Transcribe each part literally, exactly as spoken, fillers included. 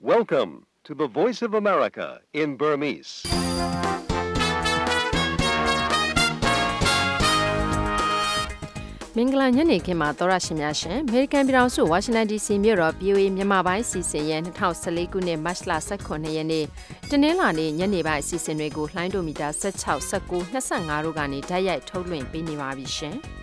Welcome to the Voice of America in Burmese. ။မင်္ဂလာညနေခင်းမှာသောရရှင်များရှင်အမေရိကန်ပြည်ထောင်စုဝါရှင်တန် ဒီ စီ မြို့တော် ဗွီ အို အေ မြန်မာပိုင်းအစီအစဉ်ရဲ့၂၀၁၄ခုနှစ်မတ်လ၁၇ရက်နေ့တနင်္လာနေ့ညနေပိုင်းအစီအစဉ်တွေကိုလှိုင်းဒိုမီတာ၁၆ ၁၉ ၂၅တို့ကနေဓာတ်ရိုက်ထုတ်လွှင့်ပေးနေပါပြီရှင်။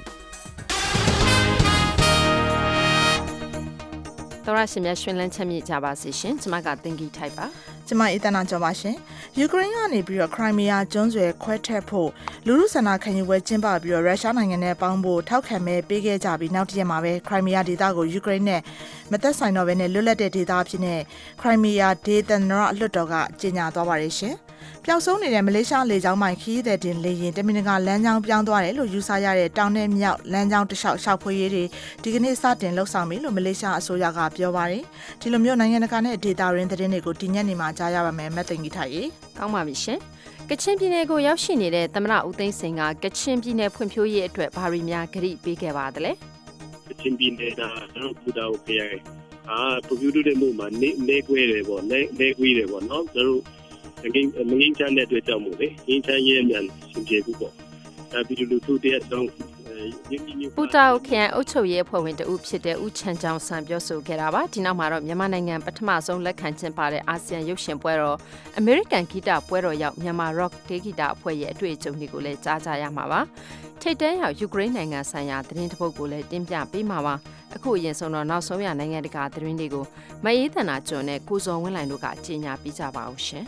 သောရရှင်များရှင်လန်းချမ်းမြေ့ကြပါစေရှင်။ကျွန်မကသင်္ကီထိုက်ပါ။ကျွန်မအေးတနာကျော်ပါရှင်။ယူကရိန်းကနေပြီးတော့ခရိုင်းမီးယားကျွန်းဆွယ်ခွဲထွက်ဖို့လူလူဆန္ဒခံယူပွဲကျင်းပပြီးတော့ရုရှားနိုင်ငံနဲ့ပေါင်းဖို့ထောက်ခံမဲ့ပေးခဲ့ကြပြီးနောက်တစ်ရက်မှာပဲခရိုင်းမီးယားဒေသကိုယူကရိန်းနဲ့မသက်ဆိုင်တော့ဘဲနဲ့လွတ်လပ်တဲ့ဒေသအဖြစ်နဲ့ခရိုင်းမီးယားဒေသနရအလွတ်တော်ကကြေညာသွားပါတယ်ရှင်။ပျောက်ဆုံးနေတဲ့မလေးရှားလေကြောင်းမိုင်ခီးတဲ့တင်လေရင်တမင်တကာလမ်းကြောင်းပြောင်းသွားတယ်လို့ယူဆရတဲ့တောင်နဲ့မြောက်လမ်းကြောင်းတစ်လျှောက်ရှောက်ဖွေးရေးတွေဒီကနေ့စတင်လှုပ်ဆောင်ပြီလို့မလေးရှားအစိုးရကပြောပါတယ်။ဒီလိုမျိုးနိုင်ငံတကာနဲ့ဒေတာရင်းသတင်းတွေကိုဒီညနေမှာကြားရပါမယ်မတ်သိင်ကြီးထိုက်ရေ။ကောင်းပါပြီရှင်။ကချင်ပြည်နယ်ကိုရောက်ရှိနေတဲ့သမ္မတဦးသိန်းစိန်ကကချင်ပြည်နယ်ဖွံ့ဖြိုးရေးအတွက်ဘာတွေများကတိပေးခဲ့ပါသလဲ။ကချင်ပြည်နယ်ကကျွန်တော်ပူတာကိုပြရဲ။အာဖွံ့ဖြိုးတဲ့မှုမှာနေနေကွဲတယ်ပေါ့နေနေကွေးတယ်ပေါ့နော်ကျွန်တော်မငင်းမငင်းချမ်းတဲ့အတွက်ကြောင့်မို့လေငင်းချမ်းရဲ့မြန်ရှင်ကျေဘူးပေါ့ဒါပြည်သူလူထုတည်းအဆုံးပူတာခရိုင်အုပ်ချုပ်ရေးအဖွဲ့ဝင်တဦးဖြစ်တဲ့ဦးချန်ချောင်းဆန်ပြောဆိုခဲ့တာပါဒီနောက်မှာတော့မြန်မာနိုင်ငံပထမဆုံးလက်ခံကျင်းပတဲ့အာဆီယံရုပ်ရှင်ပွဲတော်အမေရိကန်ဂီတပွဲတော်ရောက်မြန်မာ rock ဒေးဂီတအဖွဲ့ရဲ့အတွေ့အကြုံတွေကိုလည်းကြားကြရမှာပါထိတ်တန်းရောက်ယူကရိန်းနိုင်ငံဆိုင်ရာသတင်းတစ်ပုဒ်ကိုလည်းတင်ပြပေးမှာပါအခုအရင်ဆုံးတော့နောက်ဆုံးရနိုင်ငံတကာသတင်းတွေကိုမအေးသနာကျွန်းနဲ့ကိုဇော်ဝင်းလိုင်တို့ကကြေညာပေးကြပါဦးရှင်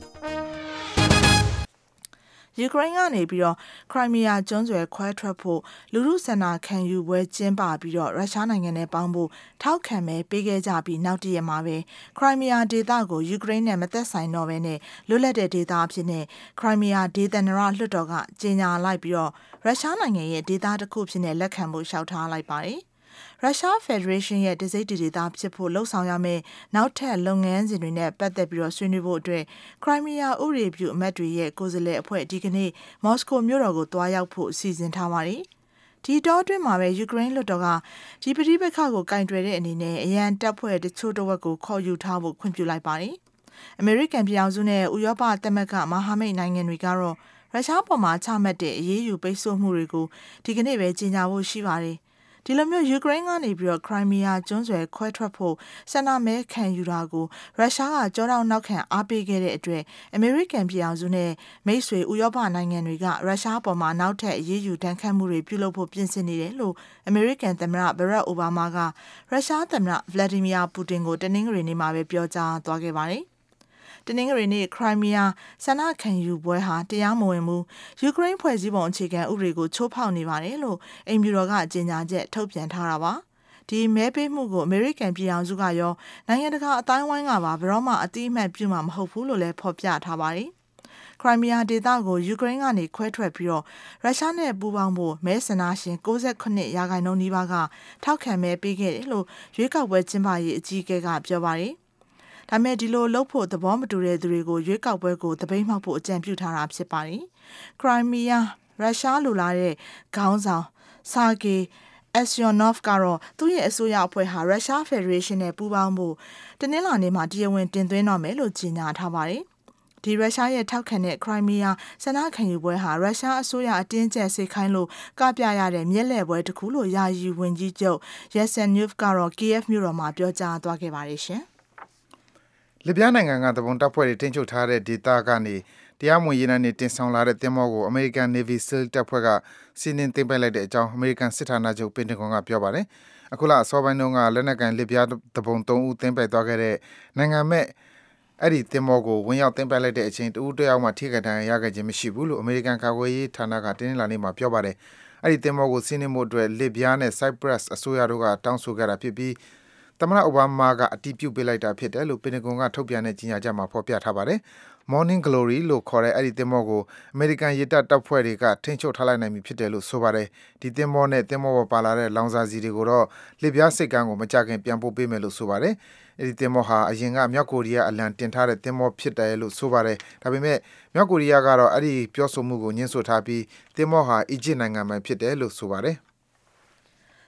ယူကရိန်းကနေပြီးတော့ခရိုင်းမီးယားကျွန်းဆွယ်ခွဲထွက်ဖို့လူလူဆန္ဒခံယူပွဲကျင်းပပြီးတော့ရုရှားနိုင်ငံနဲ့ပေါင်းဖို့ထောက်ခံမဲ့ပေးခဲ့ကြပြီးနောက်တည့်ရက်မှာပဲခရိုင်းမီးယားဒေသကိုယူကရိန်းနဲ့မသက်ဆိုင်တော့ဘဲနဲ့လွတ်လပ်တဲ့ဒေသအဖြစ်နဲ့ခရိုင်းမီးယားဒေသနရလွှတ်တော်ကကြေညာလိုက်ပြီးတော့ရုရှားနိုင်ငံရဲ့ဒေသတစ်ခုဖြစ်နေလက်ခံဖို့လျှောက်ထားလိုက်ပါတယ်ရုရှားဖက်ဒရေးရှင်းရဲ့တစိမ့်တဒေသဖြစ်ဖို့လှုံ့ဆော်ရမယ့်နောက်ထပ်လုပ်ငန်းစဉ်တွေနဲ့ပတ်သက်ပြီးတော့ဆွေးနွေးဖို့အတွက်ခရိုင်းမီးယားဥပဒေပြုအမတ်တွေရဲ့ကိုယ်စားလှယ်အဖွဲ့ဒီကနေ့မော်စကိုမြို့တော်ကိုတွားရောက်ဖို့စီစဉ်ထားပါတယ်။ဒီတော့အတွင်းမှာပဲယူကရိန်းလွှတ်တော်ကဒီပဋိပက္ခကိုကင်တွယ်တဲ့အနေနဲ့အရန်တပ်ဖွဲ့တချို့တစ်ဝက်ကိုခေါ်ယူထားဖို့ခွင့်ပြုလိုက်ပါတယ်။အမေရိကန်ပြည်ထောင်စုနဲ့ဥရောပသမဂ္ဂမဟာမိတ်နိုင်ငံတွေကတော့ရုရှားပေါ်မှာချမှတ်တဲ့အရေးယူပိတ်ဆို့မှုတွေကိုဒီကနေ့ပဲကြေညာဖို့ရှိပါတယ်။ဒီလိုမျိုးယူကရိန်းကနေပြီးတော့ခရိုင်းမီးယားကျွန်းဆွယ်ခွဲထွက်ဖို့ဆန္ဒမဲခံယူတာကိုရုရှားကကြောတောင်နောက်ခံအားပေးခဲ့တဲ့အတွက်အမေရိကန်ပြည်ထောင်စုနဲ့မိတ်ဆွေဥရောပနိုင်ငံတွေကရုရှားပေါ်မှာနောက်ထပ်အရေးယူတန်းခတ်မှုတွေပြုလုပ်ဖို့ပြင်ဆင်နေတယ်လို့အမေရိကန်သမ္မတဘရက်အိုဘားမားကရုရှားသမ္မတဗလာဒီမီယာပူတင်ကိုတနင်္ဂနွေနေ့မှာပဲပြောကြားသွားခဲ့ပါတယ်တနင်္ဂနွေနေ့ခရိုင်းမီးယားဆန္ဒခံယူပွဲဟာတရားမဝင်ဘူးယူကရိန်းဖွဲ့စည်းပုံအခြေခံဥပဒေကိုချိုးဖောက်နေပါတယ်လို့အိမ်ဖြူတော်ကကြေညာချက်ထုတ်ပြန်ထားတာပါဒီမဲပေးမှုကိုအမေရိကန်ပြည်ထောင်စုကရောနိုင်ငံတကာအတိုင်းအဝိုင်းကပါဘယ်တော့မှအတိအမှတ်ပြုမှာမဟုတ်ဘူးလို့လည်းဖော်ပြထားပါတယ်ခရိုင်းမီးယားဒေသကိုယူကရိန်းကနေခွဲထွက်ပြီးတော့ရုရှားနဲ့ပူးပေါင်းဖို့မဲဆန္ဒရှင်၉၉ရာခိုင်နှုန်းနီးပါးကထောက်ခံမဲပေးခဲ့တယ်လို့ရွေးကောက်ပွဲကျင်းပရေးအကြီးအကဲကပြောပါတယ်ဒါမဲ့ဒီလိုလှုပ်ဖို့သဘောမတူတဲ့သူတွေကိုရွေးကောက်ပွဲကိုတပိတ်မှောက်ဖို့အကြံပြုထားတာဖြစ်ပါတယ်။ခရိုင်းမီးယားရုရှားလိုလာတဲ့ခေါင်းဆောင်ဆာဂေအက်ဆီယိုနော့ဖ်ကတော့သူ့ရဲ့အစိုးရအဖွဲ့ဟာရုရှားဖက်ဒရေးရှင်းနဲ့ပူးပေါင်းဖို့တနင်္လာနေ့မှာတရားဝင်တင်သွင်းတော့မယ်လို့ကြေညာထားပါတယ်။ဒီရုရှားရဲ့ထောက်ခံတဲ့ခရိုင်းမီးယားဆန္ဒခံယူပွဲဟာရုရှားအစိုးရအတင်းကျပ်စေခိုင်းလို့ကပြရတဲ့မျက်လှည့်ပွဲတစ်ခုလို့ယာယီဝန်ကြီးချုပ်ရက်ဆန်နျူဖ်ကတော့ ကီယက်ဖ် မြို့တော်မှာပြောကြားသွားခဲ့ပါတယ်ရှင်။လစ်ဗျားနိုင်ငံကတပုံတပ်ဖွဲ့တွေထိန်းချုပ်ထားတဲ့ဒေသကနေတရားမဝင်ရေနံတွေတင်ဆောင်လာတဲ့သင်္ဘောကိုအမေရိကန် Navy SEAL တပ်ဖွဲ့ကစီးနင်းသိမ်းပိုက်လိုက်တဲ့အကြောင်းအမေရိကန်စစ်ဌာနချုပ်ပင်တဂွန်ကပြောပါတယ်။အခုလအစောပိုင်းတုန်းကလက်နက်ကိုင်လစ်ဗျားတပုံသုံးဦးသိမ်းပိုက်သွားခဲ့တဲ့နိုင်ငံမဲ့အဲ့ဒီသင်္ဘောကိုဝင်ရောက်သိမ်းပိုက်လိုက်တဲ့အချိန်တဦးတယောက်မှထိခိုက်ဒဏ်ရာရခဲ့ခြင်းမရှိဘူးလို့အမေရိကန်ကာကွယ်ရေးဌာနကတင်းနှလာနေ့မှာပြောပါတယ်။အဲ့ဒီသင်္ဘောကိုစီးနင်းမှုအတွက်လစ်ဗျားနဲ့ Cyprus အစိုးရတို့ကတောင်းဆိုခဲ့တာဖြစ်ပြီးသမ္မတအိုဘားမားကအတည်ပြုပေးလိုက်တာဖြစ်တယ်လို့ပင်တဂွန်ကထုတ်ပြန်တဲ့ကြေညာချက်မှာဖော်ပြထားပါတယ်။ Morning Glory လို့ခေါ်တဲ့အဲ့ဒီသင်္ဘောကိုအမေရိကန်ရေတပ်တပ်ဖွဲ့တွေကထိန်းချုပ်ထားလိုက်နိုင်ပြီဖြစ်တယ်လို့ဆိုပါတယ်။ဒီသင်္ဘောနဲ့သင်္ဘောပေါ်ပါလာတဲ့လောင်စာဆီတွေကိုတော့လစ်ဗျားစိတ်ကမ်းကိုမကြခင်ပြန်ပို့ပေးမယ်လို့ဆိုပါတယ်။အဲ့ဒီသင်္ဘောဟာအရင်ကမြောက်ကိုရီးယားအလံတင်ထားတဲ့သင်္ဘောဖြစ်တယ်လို့ဆိုပါတယ်။ဒါပေမဲ့မြောက်ကိုရီးယားကတော့အဲ့ဒီပြောဆိုမှုကိုညှင်းဆိုထားပြီးသင်္ဘောဟာအီဂျစ်နိုင်ငံမှာဖြစ်တယ်လို့ဆိုပါတယ်။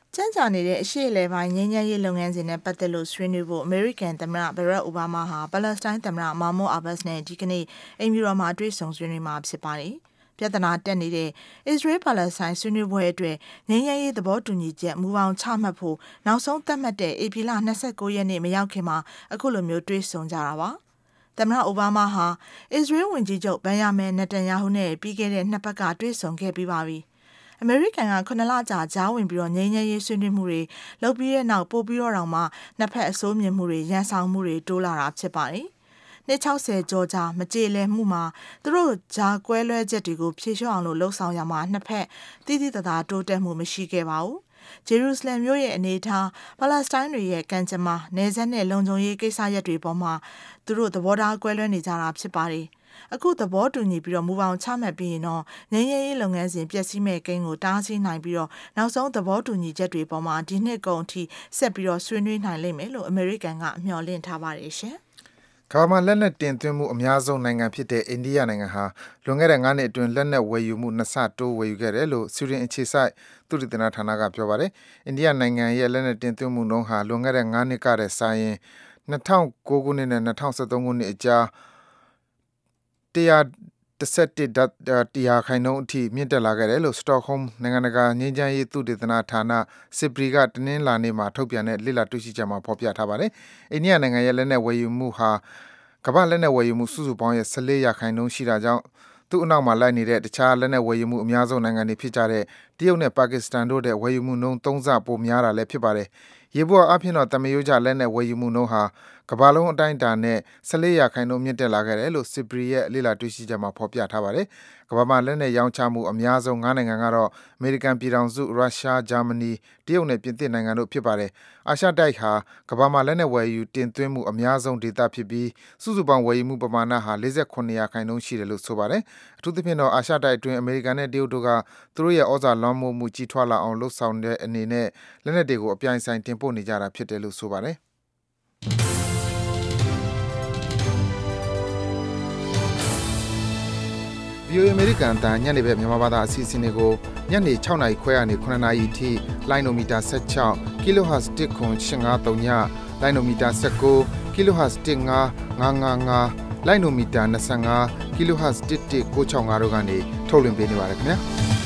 ကျန်းကြာနေတဲ့အရှေ့အလယ်ပိုင်းငြိမ်းချမ်းရေးလုပ်ငန်းစဉ်နဲ့ပတ်သက်လို့ဆွေးနွေးဖို့အမေရိကန်သမ္မတဘရက်အိုဘားမားဟာပါလက်စတိုင်းသမ္မတမာမိုအာဘတ်စ်နဲ့ဒီကနေ့အိမ်ဖြူတော်မှာတွေ့ဆုံဆွေးနွေးမှာဖြစ်ပါတယ်။ပြဿနာတက်နေတဲ့အစ္စရေးပါလက်စတိုင်းဆွေးနွေးပွဲအတွက်ငြိမ်းချမ်းရေးသဘောတူညီချက်မူပေါင်းချမှတ်ဖို့နောက်ဆုံးသတ်မှတ်တဲ့ဧပြီလ၂၉ရက်နေ့မရောက်ခင်မှာအခုလိုမျိုးတွေ့ဆုံကြတာပါ။သမ္မတအိုဘားမားဟာအစ္စရေးဝန်ကြီးချုပ်ဘန်ယာမင်နတန်ယာဟုနဲ့ပြီးခဲ့တဲ့နှစ်ပတ်ကတွေ့ဆုံခဲ့ပြီးပါပြီ။အမေရိကန်ကခုနှစ်လကြာကြားဝင်ပြီးတော့ငြိမ်းချမ်းရေးဆွေးနွေးမှုတွေလုပ်ပြီးတဲ့နောက်ပို့ပြီးတော့တောင်မှနှစ်ဖက်အစိုးမြင်မှုတွေရန်ဆောင်မှုတွေတိုးလာတာဖြစ်ပါတယ်။နှစ်၆၀ကျော်ကြာမကြေလည်မှုမှာသူတို့ဂျာကွဲလွဲချက်တွေကိုဖြေလျှော့အောင်လို့လှုံ့ဆော်ရမှာနှစ်ဖက်တိတိတသားတိုးတက်မှုမရှိခဲ့ပါဘူး။ဂျေရုဆလင်မြို့ရဲ့အနေအထားပါလက်စတိုင်းတွေရဲ့ကံကြမ္မာနယ်စပ်နဲ့လုံခြုံရေးကိစ္စရပ်တွေပေါ်မှာသူတို့သဘောထားကွဲလွဲနေကြတာဖြစ်ပါတယ်။အခုသဘောတူညီပြီးတော့မူပေါင်းချမှတ်ပြီးရင်တော့ငြိမ်းချမ်းရေးလုပ်ငန်းစဉ်ပျက်စီးမဲ့ကိန်းကိုတားဆီးနိုင်ပြီးတော့နောက်ဆုံးသဘောတူညီချက်တွေပေါ်မှာဒီနှစ်ကုန်အထိဆက်ပြီးတော့ဆွေးနွေးနိုင်လိမ့်မယ်လို့အမေရိကန်ကမျှော်လင့်ထားပါတယ်ရှင်။ကမ္ဘာမှာလက်နက်တင်သွင်းမှုအများဆုံးနိုင်ငံဖြစ်တဲ့အိန္ဒိယနိုင်ငံဟာလွန်ခဲ့တဲ့၅နှစ်အတွင်းလက်နက်ဝယ်ယူမှုနှစ်ဆတိုးဝယ်ယူခဲ့တယ်လို့ဆွီဒင်အခြေစိုက်သုတေသနဌာနကပြောပါတယ်။အိန္ဒိယနိုင်ငံရဲ့လက်နက်တင်သွင်းမှုနှုန်းဟာလွန်ခဲ့တဲ့၅နှစ်ကတည်းကဆိုရင်၂၀၀၉ခုနှစ်နဲ့၂၀၁၃ခုနှစ်အကြား၁၁၁ရာခိုင်နှုန်းအထိမြင့်တက်လာခဲ့တယ်လို့ Stockholm နိုင်ငံတကာငြိမ်းချမ်းရေးသုတေသနဌာန စီပရီ ကတနင်္လာနေ့မှာထုတ်ပြန်တဲ့လေ့လာတွေ့ရှိချက်မှာဖော်ပြထားပါတယ်။အိန္ဒိယနိုင်ငံရဲ့လက်နက်ဝယ်ယူမှုဟာကမ္ဘာလက်နက်ဝယ်ယူမှုစုစုပေါင်းရဲ့၁၄ရာခိုင်နှုန်းရှိတာကြောင့်သူ့အနောက်မှာလိုက်နေတဲ့တခြားလက်နက်ဝယ်ယူမှုအများဆုံးနိုင်ငံတွေဖြစ်ကြတဲ့တရုတ်နဲ့ပါကစ္စတန်တို့တဲ့ဝယ်ယူမှုနှုန်းသုံးဆပိုများတာလည်းဖြစ်ပါတယ်။ယေဘုယျအားဖြင့်တော့တမယိုးကျလက်နက်ဝယ်ယူမှုနှုန်းဟာကမ္ဘာလုံးအတိုင်းအတာနဲ့၁၄ရာခိုင်နှုန်းမြင့်တက်လာခဲ့တယ်လို့စီပရီရဲ့လေ့လာတွေ့ရှိချက်မှာဖော်ပြထားပါတယ်။ကမ္ဘာမှာလက်နက်ရောင်းချမှုအများဆုံး၅နိုင်ငံကတော့အမေရိကန်ပြည်ထောင်စု၊ရုရှား၊ဂျာမနီ၊တရုတ်နဲ့ပြင်သစ်နိုင်ငံတို့ဖြစ်ပါတယ်။အာရှတိုက်ဟာကမ္ဘာမှာလက်နက်ဝယ်ယူတင်သွင်းမှုအများဆုံးဒေသဖြစ်ပြီးစုစုပေါင်းဝယ်ယူမှုပမာဏဟာ၄၇ရာခိုင်နှုန်းရှိတယ်လို့ဆိုပါတယ်။အထူးသဖြင့်တော့အာရှတိုက်အတွင်းအမေရိကန်နဲ့တရုတ်တို့ကသူတို့ရဲ့ဩဇာလွှမ်းမိုးမှုကြီးထွားလာအောင်လှုံ့ဆော်တဲ့အနေနဲ့လက်နက်တွေကိုအပြိုင်ဆိုင်တင်ပို့နေကြတာဖြစ်တယ်လို့ဆိုပါတယ်။ဗီအိုအေ အမေရိကန်အသံညနေဘက်မြန်မာဘာသာအစီအစဉ်တွေကိုညနေ၆နာရီခွဲကနေ၇နာရီအထိလိုင်းနိုမီတာ၁၆ kilohertz တစ်ခွန်၈၅၃ညလိုင်းနိုမီတာ၁၉ kilohertz တစ်၅၅၅၅လိုင်းနိုမီတာ၂၅ kilohertz တစ်တစ်၉၆၅တို့ကနေထုတ်လွှင့်ပေးနေပါတယ်ခင်ဗျာ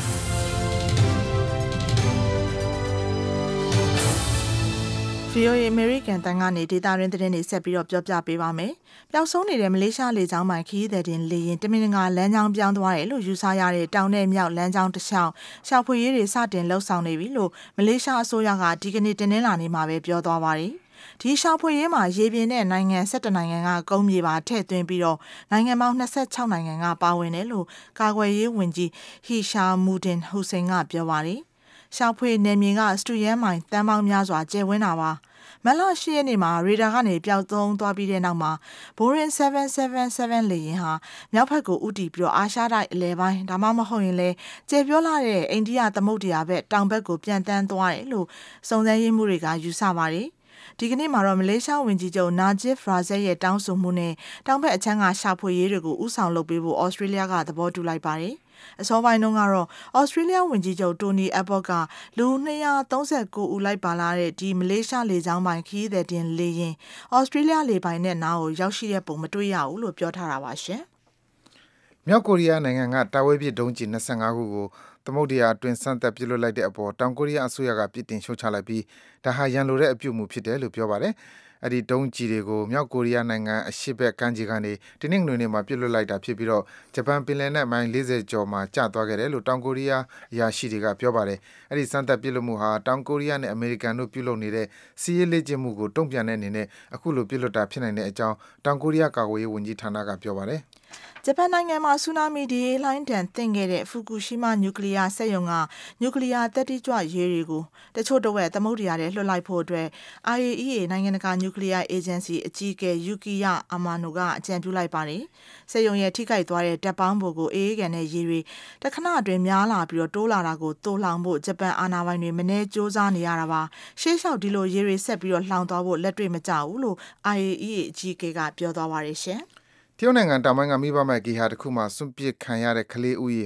ဗီအိုအေ American တန်ကနေဒေတာရင်းသတင်းတွေဆက်ပြီးတော့ပြောပြပေးပါမယ်။ပျောက်ဆုံးနေတဲ့မလေးရှားလေကြောင်းပိုင်ခရီးသည်တင်လေယာဉ်တမင်ငါလမ်းကြောင်းပြောင်းသွားတယ်လို့ယူဆရတဲ့တောင်နဲ့မြောက်လမ်းကြောင်းတစ်လျှောက်ရှာဖွေရေးတွေစတင်လှုပ်ဆောင်နေပြီလို့မလေးရှားအစိုးရကဒီကနေ့တင်းနှင်းလာနေမှာပဲပြောသွားပါတယ်။ဒီရှာဖွေရေးမှာရေပြင်တဲ့နိုင်ငံ၁၁နိုင်ငံကကုန်းမြေပါထည့်သွင်းပြီးတော့နိုင်ငံပေါင်း၂၆နိုင်ငံကပါဝင်တယ်လို့ကာကွယ်ရေးဝန်ကြီးဟီရှာမူဒင်ဟူစိန်ကပြောပါတယ်။ရှာဖွေနယ်မြေကစတူယန်မိုင်တန်းပေါင်းများစွာကျယ်ဝန်းတာပါမလ၈ရက်နေ့မှာရေဒါကနေပျောက်ဆုံးသွားပြီးတဲ့နောက်မှာ Boeing 七七七လေယာဉ်ဟာမြောက်ဘက်ကိုဥတီပြီးတော့အာရှတိုက်အလဲပိုင်းဒါမှမဟုတ်ရင်လည်းကျေပြောလာတဲ့အိန္ဒိယသမုဒ္ဒရာဘက်တောင်ဘက်ကိုပြန်တန်းသွားတယ်လို့စုံစမ်းရေးမှုတွေကယူဆပါတယ်ဒီကနေ့မှာတော့မလေးရှားဝန်ကြီးချုပ်နာဂျစ်ဖရာဇက်ရဲ့တောင်းဆိုမှုနဲ့တောင်ဘက်အချမ်းကရှာဖွေရေးတွေကိုဥဆောင်လုပ်ပေးဖို့ဩစတြေးလျကသဘောတူလိုက်ပါတယ်အစောပိုင်းတုန်းကတော့ဩစတြေးလျဝန်ကြီးချုပ်တိုနီအဘော့ကလူ၂၃၉ဦးလိုက်ပါလာတဲ့ဒီမလေးရှားလေကြောင်းပိုင်ခရီးသည်တင်လေယာဉ်ဩစတြေးလျလေပိုင်နဲ့နားကိုရောက်ရှိတဲ့ပုံမတွေ့ရဘူးလို့ပြောထားတာပါရှင်။မြောက်ကိုရီးယားနိုင်ငံကတာဝဲပစ်ဒုံးကျည်၂၅ခုကိုသမုဒ္ဒရာအတွင်းစမ်းသပ်ပစ်လွှတ်လိုက်တဲ့အပေါ်တောင်ကိုရီးယားအစိုးရကပြစ်တင်ရှုတ်ချလိုက်ပြီးဒါဟာရန်လိုတဲ့အပြုအမူဖြစ်တယ်လို့ပြောပါတယ်။အဲဒီဒုံးကျည်တွေကိုမြောက်ကိုရီးယားနိုင်ငံအရှေ့ဘက်ကမ်းခြေကနေတင်းနှင်းငွေနေမှာပြစ်လွှတ်လိုက်တာဖြစ်ပြီးတော့ဂျပန်ပင်လယ်နဲ့မိုင်၄၀ကျော်မှာကျသွားခဲ့တယ်လို့တောင်ကိုရီးယားအရာရှိတွေကပြောပါတယ်။အဲဒီစမ်းသပ်ပစ်လွှတ်မှုဟာတောင်ကိုရီးယားနဲ့အမေရိကန်တို့ပြုလုပ်နေတဲ့စီးရေးလေ့ကျင့်မှုကိုတုံ့ပြန်တဲ့အနေနဲ့အခုလိုပြစ်လွှတ်တာဖြစ်နိုင်တဲ့အကြောင်းတောင်ကိုရီးယားကာကွယ်ရေးဝန်ကြီးဌာနကပြောပါတယ်။ဂျပန်နိုင်ငံမှာဆူနာမီဒီလိုင်းတန်သင့်ခဲ့တဲ့ဖူကူရှီမာနျူကလ িয়ার စက်ရုံကနျူကလ িয়ার တက်တိကြွရေတွေကိုတချို့တဝက်သမုဒ္ဒရာထဲလွှတ်လိုက်ဖို့အတွက် I A E A နိုင်ငံတကာနျူကလ িয়ার အေဂျင်စီအကြီးအကဲယူကီယာအာမာနိုကအကြံပြုလိုက်ပါတယ်။စက်ရုံရဲ့ထိခိုက်သွားတဲ့တပ်ပေါင်းဖို့ကိုအေးအေးကန်တဲ့ရေတွေတခဏအတွင်းများလာပြီးတော့တိုးလာတာကိုတိုးလောင်ဖို့ဂျပန်အာဏာပိုင်တွေမနှဲစ조사နေရတာပါ။ရှေ့လျှောက်ဒီလိုရေတွေဆက်ပြီးတော့လှောင်သွားဖို့လက်တွေ့မကျဘူးလို့ I A E A အကြီးအကဲကပြောသွားပါတယ်ရှင်။တရုတ်နိုင်ငံတောင်ပိုင်းကမိဘမဲ့ဂေဟာတစ်ခုမှာစွန့်ပစ်ခံရတဲ့ကလေးဦးရေ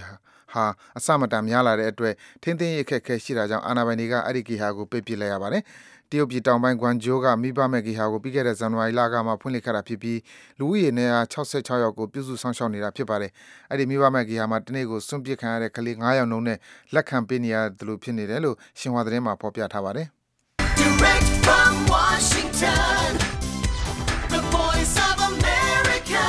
ဟာအစမတန်များလာတဲ့အတွက်ထိန်းသိမ်းရေးအခက်အခဲရှိတာကြောင့်အာဏာပိုင်တွေကအဲ့ဒီဂေဟာကိုပိတ်ပစ်လိုက်ရပါတယ်။တရုတ်ပြည်တောင်ပိုင်းဂွမ်ဂျိုးကမိဘမဲ့ဂေဟာကိုပြီးခဲ့တဲ့ဇန်နဝါရီလကမှဖွင့်လှစ်ခဲ့တာဖြစ်ပြီးလူဦးရေနဲ့၆၆ယောက်ကိုပြုစုဆောင်ရှောက်နေတာဖြစ်ပါတယ်။အဲ့ဒီမိဘမဲ့ဂေဟာမှာတနေ့ကိုစွန့်ပစ်ခံရတဲ့ကလေး၅ယောက်နှုန်းနဲ့လက်ခံပေးနေရတယ်လို့ဖြစ်နေတယ်လို့ရှင်ဟွာသတင်းမှာဖော်ပြထားပါတယ်။ Direct from Washington, the voice of America,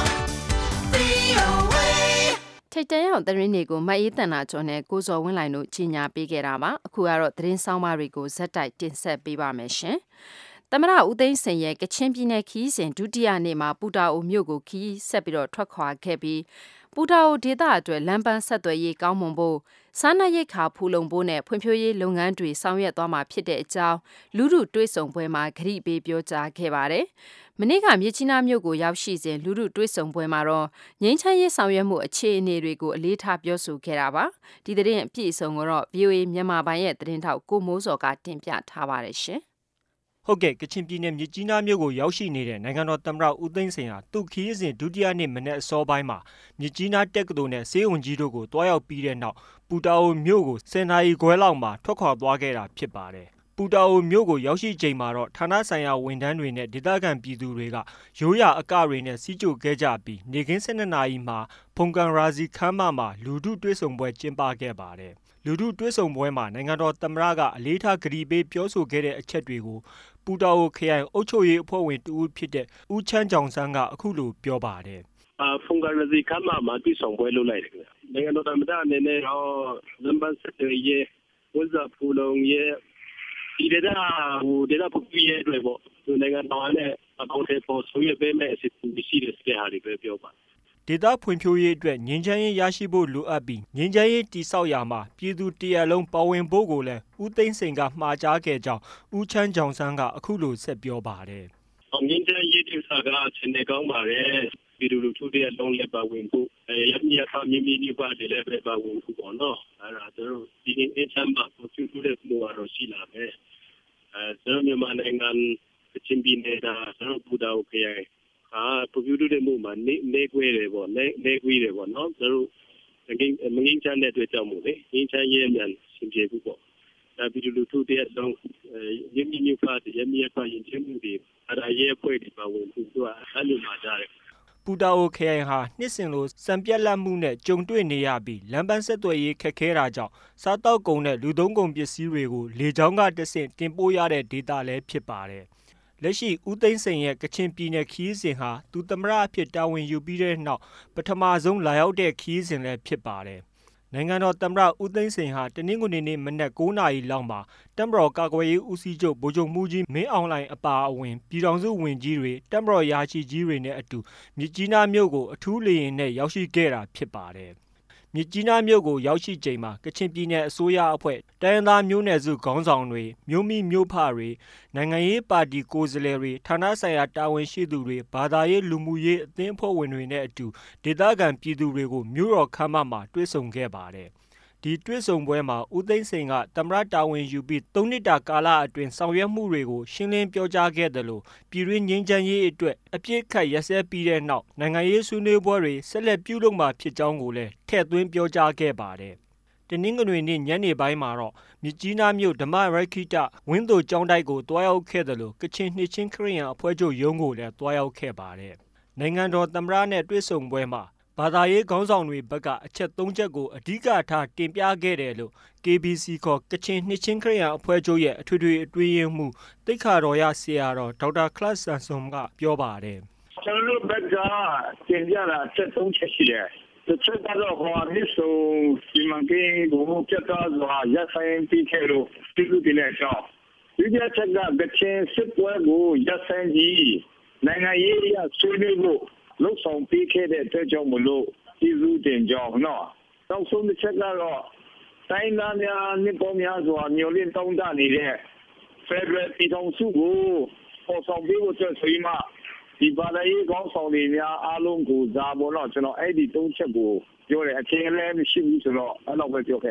V O A ထိတ်တန့်ရောက်သတင်းတွေကိုမအေးတန်နာကျော်နဲ့ကိုဇော်ဝင်းလိုင်တို့ကြီးညာပေးခဲ့တာပါအခုကတော့သတင်းဆောင်မတွေကိုဇက်တိုက်တင်ဆက်ပေးပါမယ်ရှင်သမ္မတဦးသိန်းစိန်ရဲ့ကချင်ပြည်နယ်ခီးစဉ်ဒုတိယနေ့မှာပူတာအိုမြို့ကိုခီးဆက်ပြီးတော့ထွက်ခွာခဲ့ပြီးပူတာအိုဒေသအတွက်လမ်းပန်းဆက်သွယ်ရေးကောင်းမွန်ဖို့စားနပ်ရိက္ခာဖူလုံဖို့နဲ့ဖွံ့ဖြိုးရေးလုပ်ငန်းတွေဆောင်ရွက်သွားမှာဖြစ်တဲ့အကြောင်းလူထုတွေးဆုံပွဲမှာဂရုပေးပြောကြားခဲ့ပါတယ်။မနေ့ကမြစ်ကြီးနားမြို့ကိုရောက်ရှိစဉ်လူထုတွေးဆုံပွဲမှာတော့ငြိမ်းချမ်းရေးဆောင်ရွက်မှုအခြေအနေတွေကိုအလေးထားပြောဆိုခဲ့တာပါ။ဒီသတင်းအပြည့်အစုံကိုတော့ V O A မြန်မာပိုင်းရဲ့သတင်းထောက်ကိုမိုးစောကတင်ပြထားပါတယ်ရှင်။ဟုတ်ကဲ့ကချင်ပြည်နယ်မြစ်ကြီးနားမြို့ကိုရောက်ရှိနေတဲ့နိုင်ငံတော်သမ္မတဦးသိန်းစိန်ဟာသူ့ခရီးစဉ်ဒုတိယနေ့မနေ့အစောပိုင်းမှာမြစ်ကြီးနားတက္ကသိုလ်နဲ့ဆေးရုံကြီးတို့ကိုတွားရောက်ပြီးတဲ့နောက်ပူတာအိုမြို့ကိုဆယ်နာရီခွဲလောက်မှာထွက်ခွာသွားခဲ့တာဖြစ်ပါတယ်။ပူတာအိုမြို့ကိုရောက်ရှိချိန်မှာတော့ဌာနဆိုင်ရာဝန်ထမ်းတွေနဲ့ဒေသခံပြည်သူတွေကရိုးရာအကတွေနဲ့စီးကြိုခဲ့ကြပြီးနေခင်း၁၂နာရီမှာဖုန်ကန်ရာဇီခမ်းမမှာလူထုတွေးဆုံပွဲကျင်းပခဲ့ပါတယ်။လူထုတွေးဆုံပွဲမှာနိုင်ငံတော်သမ္မတကအလေးထားဂရီပေးပြောဆိုခဲ့တဲ့အချက်တွေကိုပူတာအိုခရိုင်အုပ်ချုပ်ရေးအဖွဲ့ဝင်တူဦးဖြစ်တဲ့ဦးချမ်းကြောင်ဆန်းကအခုလိုပြောပါတယ်။အာဖုန်ကန်ရာဇီခမ်းမမှာတွေ့ဆုံပွဲလုပ်လိုက်တယ်ခင်ဗျ။နိုင်ငံတော်သမ္မတအနေနဲ့တော့လမ်းပန်းဆက်သွယ်ရေးဝဇ္ဇဖူလုံရေးဒီဒေသဟိုဒေသပုဂ္ဂိုလ်ရဲ့အတွက်ပေါ့ဒီနိုင်ငံတော်နဲ့အကောင့်တွေပေါ်ဆွေးပေးမဲ့အစီအစဉ်ရှိတဲ့စတဲ့ဟာတွေပဲပြောပါဒေသဖွံ့ဖြိုးရေးအတွက်ငြိမ်းချမ်းရေးရရှိဖို့လိုအပ်ပြီးငြိမ်းချမ်းရေးတည်ဆောက်ရာမှာပြည်သူတရက်လုံးပါဝင်ဖို့ကိုလည်းဦးသိန်းစိန်ကမှာကြားခဲ့ကြောင်းဦးချမ်းကြောင်ဆန်းကအခုလိုဆက်ပြောပါတယ်။ငြိမ်းချမ်းရေးတည်ဆောက်တာအချိန်နဲ့ကောင်းပါတယ်။ပြည်သူလူထုတရက်လုံးလည်းပါဝင်ဖို့အဲရမီယာဖမြင်းမြင်းဒီပါတယ်လည်းပဲပါဝင်ဖို့ပေါ့နော်။အဲဒါတို့ဒီနေ့အချမ်းမှာကိုကျွတ်တဲ့မှုကတော့ရှိလာမယ်။အဲကျွန်တော်မြန်မာနိုင်ငံကချင်ပြည်နယ်ကကျွန်တော်ပူတာအိုခရိုင်အာပူတူတဲ့မှုမှာနေနေခွေးတယ်ပေါ့နေနေခွေးတယ်ပေါ့နော်ကျွန်တော်ငင်းမငင်းချမ်းတဲ့အတွက်ကြောင့်မို့လေငင်းချမ်းရေးအမြန်ရှင်ပြေဘူးပေါ့ဒါပြည်လူထုတည်းအလုံးရင်းမြစ်မြဖတ်ရင်းမြစ်ဖတ်ရင်ချင်းမှုတွေအရာရေးဖွဲ့ဒီပါဝင်သူတို့အဲ့လိုမှကြားတယ်ပူတာအိုခရိုင်ဟာနှစ်စဉ်လိုစံပြက်လက်မှုနဲ့ကြုံတွေ့နေရပြီးလမ်းပန်းဆက်သွယ်ရေးခက်ခဲတာကြောင့်စားတောက်ကုန်နဲ့လူသုံးကုန်ပစ္စည်းတွေကိုလေကြောင်းကတဆင့်တင်ပို့ရတဲ့ဒေသလည်းဖြစ်ပါတယ်လက်ရှိဦးသိန်းစိန်ရဲ့ကချင်ပြည်နယ်ခီးစဉ်ဟာသူသမ္မတအဖြစ်တာဝန်ယူပြီးတဲ့နောက်ပထမဆုံးလာရောက်တဲ့ခီးစဉ်လည်းဖြစ်ပါတယ်။နိုင်ငံတော်သမ္မတဦးသိန်းစိန်ဟာတနင်္ဂနွေနေ့မနက်၉နာရီလောက်မှာတပ်မတော်ကာကွယ်ရေးဦးစီးချုပ်ဗိုလ်ချုပ်မှူးကြီးမင်းအောင်လှိုင်အပါအဝင်ပြည်ထောင်စုဝန်ကြီးတွေတပ်မတော်ရာရှိကြီးတွေနဲ့အတူမြစ်ကြီးနားမြို့ကိုအထူးလေယာဉ်နဲ့ရောက်ရှိခဲ့တာဖြစ်ပါတယ်။မြစ်ကြီးနားမြို့ကိုရောက်ရှိချိန်မှာကချင်ပြည်နယ်အစိုးရအဖွဲ့တိုင်းရင်းသားမျိုးနွယ်စုခေါင်းဆောင်တွေမြို့မိမြို့ဖတွေနိုင်ငံရေးပါတီကိုယ်စားလှယ်တွေဌာနဆိုင်ရာတာဝန်ရှိသူတွေဘာသာရေးလူမှုရေးအသင်းအဖွဲ့ဝင်တွေနဲ့အတူဒေသခံပြည်သူတွေကိုမြို့တော်ခမ်းမမှာတွေ့ဆုံခဲ့ပါတယ်။ဒီတွေ့ဆုံပွဲမှာဦးသိန်းစိန်ကသမ္မတတာဝန်ယူပြီးသုံးနှစ်တာကာလအတွင်းဆောင်ရွက်မှုတွေကိုရှင်းလင်းပြောကြားခဲ့တယ်လို့ပြည်တွင်းငြိမ်းချမ်းရေးအတွက်အပြစ်ခတ်ရက်စဲပြီးတဲ့နောက်နိုင်ငံရေးဆွေးနွေးပွဲတွေဆက်လက်ပြုလုပ်မှာဖြစ်ကြောင်းကိုလည်းထည့်သွင်းပြောကြားခဲ့ပါတယ်။တနင်္ဂနွေနေ့ညနေပိုင်းမှာတော့မြစ်ကြီးနားမြို့ဓမ္မရိုက်ခိတဝင်းသိုကျောင်းတိုက်ကိုတွားရောက်ခဲ့တယ်လို့ကချင်နှစ်ချင်းခရစ်ယာန်အဖွဲ့ချုပ်ရုံးကိုလည်းတွားရောက်ခဲ့ပါတယ်။နိုင်ငံတော်သမ္မတနဲ့တွေ့ဆုံပွဲမှာဘာသာရေးခေါင်းဆောင်တွေဘက်ကအချက်သုံးချက်ကိုအဓိကထားတင်ပြခဲ့တယ်လို့ K B C ခေါ်ကချင်နှစ်ချင်းခရစ်ယာန်အဖွဲ့ချုပ်ရဲ့အထွေထွေအတွင်းရေးမှူးတိတ်ခါတော်ရဆရာတော်ဒေါက်တာခလတ်ဆန်ဆွန်ကပြောပါတယ်။ကျွန်တော်တို့ဘက်ကတင်ပြတာအချက်သုံးချက်ရှိတယ်။တစ်ချက်ကတော့ဟောဒီဆိုဒီမကေကိုပြတ်သားစွာရဆိုင်ပြီးခဲ့လို့ဒီလိုဒီလက်တော့ဒီပြချက်ကကချင်စစ်ပွဲကိုရဆိုင်ကြီးနိုင်ငံရေးအရဆွေးနွေးဖို့လုံဆောင်ပြီးခဲ့တဲ့အတွက်ကြောင့်မလို့ဒီလူတင်ကြောင်းနော်နောက်ဆုံးတစ်ချက်ကတော့တိုင်းသားများနှစ်ပေါင်းများစွာမျိုးလင်းတောင်းတနေတဲ့ Federal ပြည်ထောင်စုကိုပေါ်ဆောင်ပြီးဖို့ဆိုပြီးမှဒီဘာသာရေးကောင်းဆောင်တွေများအားလုံးကိုဇာပေါ်တော့ကျွန်တော်အဲ့ဒီသုံးချက်ကိုပြောတယ်အချင်းလည်းမရှိဘူးဆိုတော့အဲ့တော့ပဲပြောခဲ့တယ်